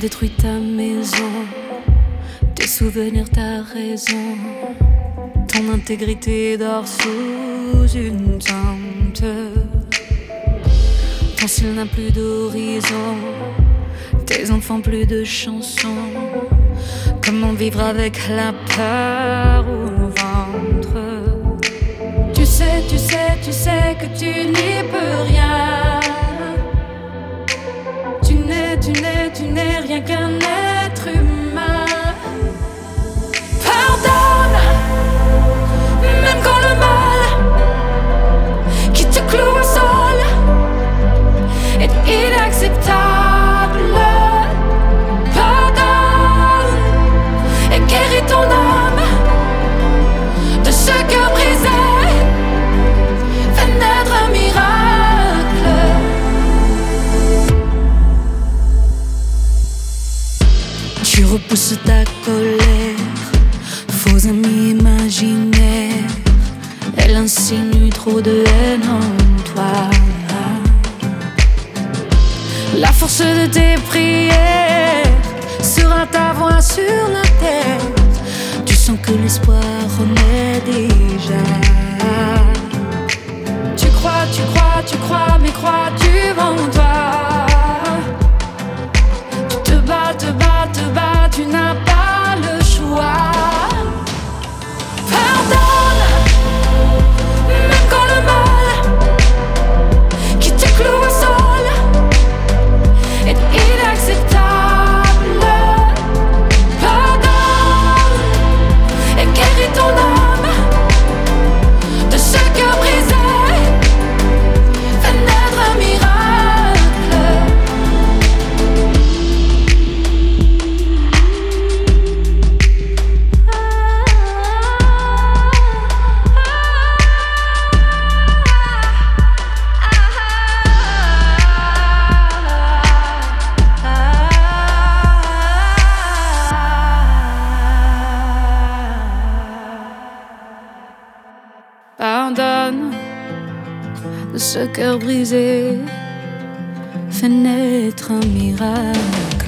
détruit ta maison, tes souvenirs, ta raison. Ton intégrité dort sous une tente. Ton ciel n'a plus d'horizon, tes enfants plus de chansons. Comment vivre avec la peur au ventre? Tu sais que tu n'y peux rien. Tu n'es rien qu'un être humain. Pardonne, même quand le mal qui te cloue au sol est inacceptable. Pardonne et guéris ton âme de ce cœur brisé. Fais naître un miracle. Tu repousses ta colère, faux amis imaginaires. Elle insinue trop de haine en toi. La force de tes prières sera ta voix sur la terre. Tu sens que l'espoir renaît déjà. Tu crois, mais crois-tu en toi? Tu te bats, tu n'as pas le choix. Pardonne, même quand le mal qui te cloue au sol est inacceptable. Pardonne et guéris ton âme de ce cœur brisé. Fais naître un miracle. Pardonne de ce cœur brisé, fais naître un miracle.